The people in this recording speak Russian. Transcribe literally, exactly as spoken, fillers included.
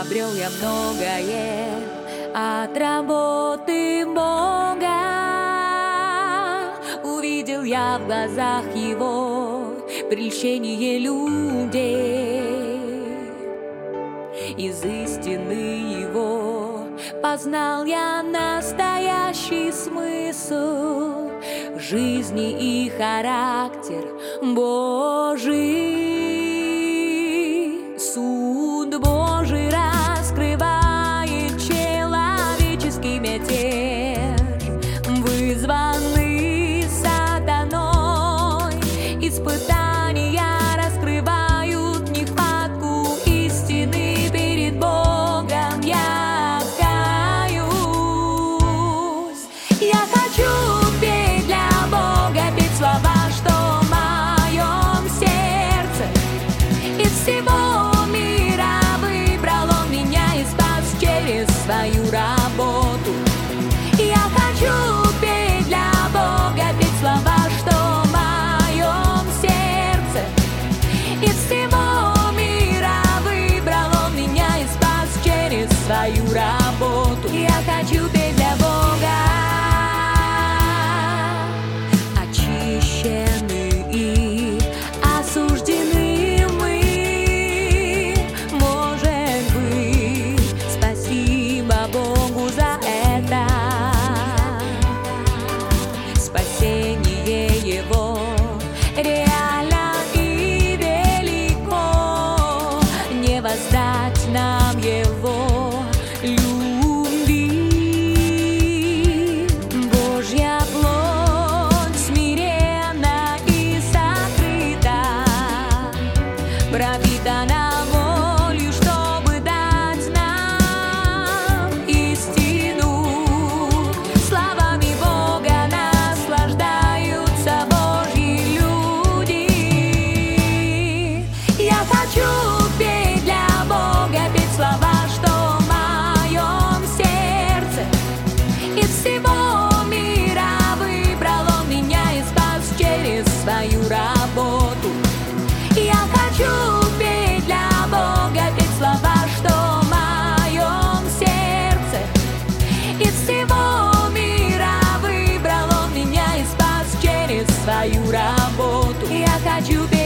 Обрел я многое от работы Бога. Увидел я в глазах Его прельщение людей. Из истины Его познал я настоящий смысл жизни и характер Божий. Суд Божий раскрывает человеческий мятеж, вызванный сатаной. Испытания раскрывают нехватку истины перед Богом. Я каюсь, я хочу петь для Бога, петь слова, что в моем сердце. Из всего мира выбрал Он меня и спас через свою работу. Я хочу петь для Бога, петь слова, что в моем сердце. Из всего мира выбрал Он меня и спас через свою работу. Я хочу петь для Бога. Очищены и осуждены мы, может быть, спасибо Богу за это. Спасение Его реально и велико, не воздать нам Его любви. Божья плоть смиренна и сокрыта, пропитана волю, чтобы дать нам истину. Славами Бога наслаждаются Божьи люди. Я хочу петь для Бога, петь слова, что в моем сердце. Из всего мира выбрал Он меня и спас через свою работу. Я хочу петь для Бога, петь слова, что в моем сердце. Из всего мира выбрал Он меня и спас через свою работу. Я хочу петь